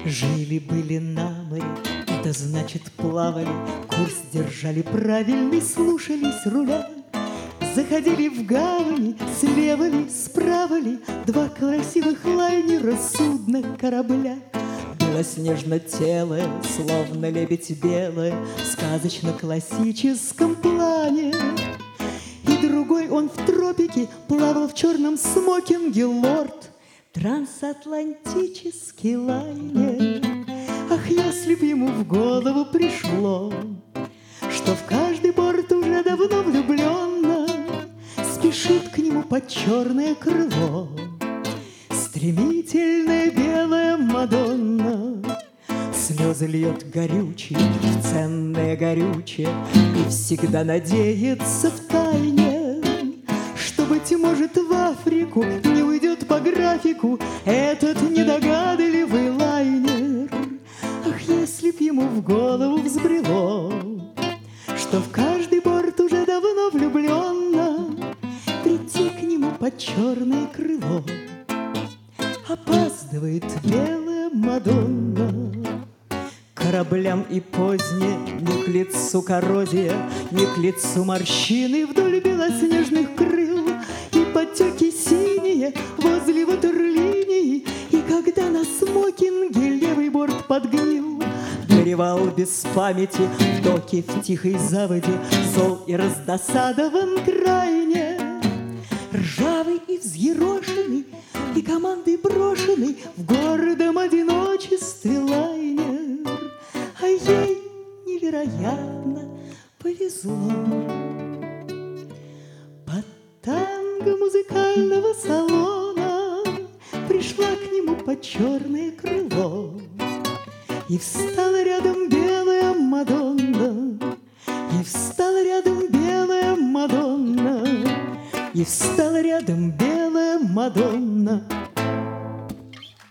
Жили-были на море, это значит плавали, курс держали правильный, слушались руля. Заходили в гавани, слева ли, справа ли, два красивых лайнера, судна, корабля. Белоснежно-телое, словно лебедь белая, в сказочно-классическом плане. И другой он в тропике плавал в черном смокинге, лорд, трансатлантический лайнер. Ах, если б ему в голову пришло, что в каждый борт уже давно влюбленно спешит к нему под черное крыло стремительная белая Мадонна. Слезы льет горючие в ценное горючее и всегда надеется втайне, что, быть может, в Африку не уйдет по графику этот недогадливый лайнер. Ах, если б ему в голову взбрело, что в каждый борт уже давно влюбленно прийти к нему под черное крыло. Опаздывает белая Мадонна. Кораблям и позднее не к лицу коррозия, не к лицу морщины вдоль белоснежных крыл и потеки синие возле ватерлинии. И когда на смокинге левый борт подгнил, горевал без памяти в доке в тихой заводе, зол и раздосадован крайне, ржавый и взъерошенный, и командой брошенный в гордом одиночестве лайнер. А ей невероятно повезло. Под танго музыкального салона пришла к нему под черное крыло. И встала рядом белая Мадонна, и встала рядом белая Мадонна, и встала рядом белая Мадонна.